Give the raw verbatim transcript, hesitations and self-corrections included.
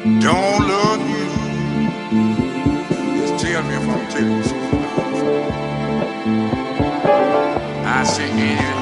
don't love you. Just tell me if I'm telling you something. I say,